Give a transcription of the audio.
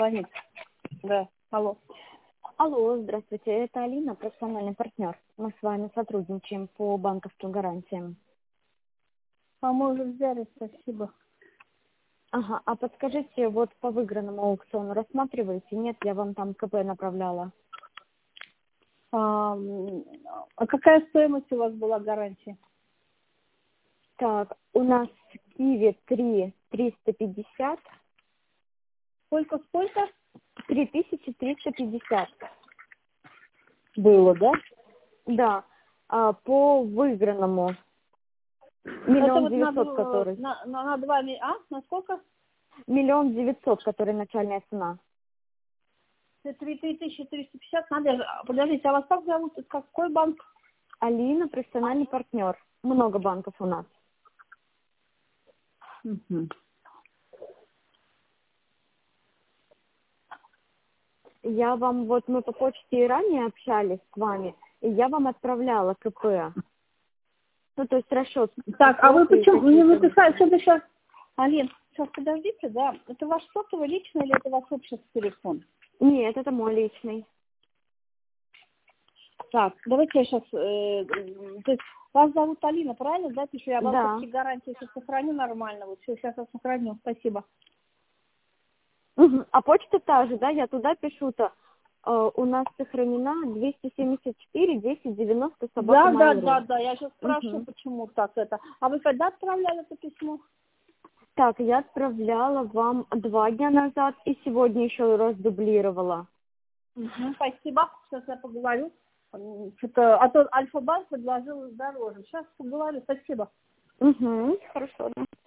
звонит. Да, алло. Алло, здравствуйте, это Алина, профессиональный партнер. Мы с вами сотрудничаем по банковским гарантиям. А мы уже взяли, спасибо. Ага, а подскажите, вот по выигранному аукциону рассматриваете? Нет, я вам там КП направляла. А какая стоимость у вас была гарантии? Так, у нас Киви 350. Сколько? 3350. Было, да? Да, по выигранному. Это 1 900 000, вот который. на 2 на сколько? 1 900 000, который начальная цена. 3350. Надо, подождите, а вас как зовут? Какой банк? Алина, профессиональный партнер. Много банков у нас. Угу. Я вам, вот мы по почте и ранее общались с вами, и я вам отправляла КП. Ну, то есть расчет. Так, а вы почему не написали, что вы сейчас... Алин, сейчас подождите, да? Это ваш сотовый личный или это ваш общий телефон? Нет, это мой личный. Так, давайте я сейчас... то есть вас зовут Алина, правильно, да? Пишу, я вам Да. все гарантии сейчас сохраню нормально. Вот все, сейчас я сохраню, спасибо. Угу. А почта та же, да? Я туда пишу-то. У нас сохранена 274 1090 собака Mail.ru. Да, я сейчас спрошу, почему так это. А вы когда отправляли это письмо? Так, я отправляла вам 2 дня назад и сегодня еще раз дублировала. Спасибо, сейчас я поговорю. Что-то, а то Альфа-банк предложил дороже. Сейчас поговорю, спасибо. Хорошо, да.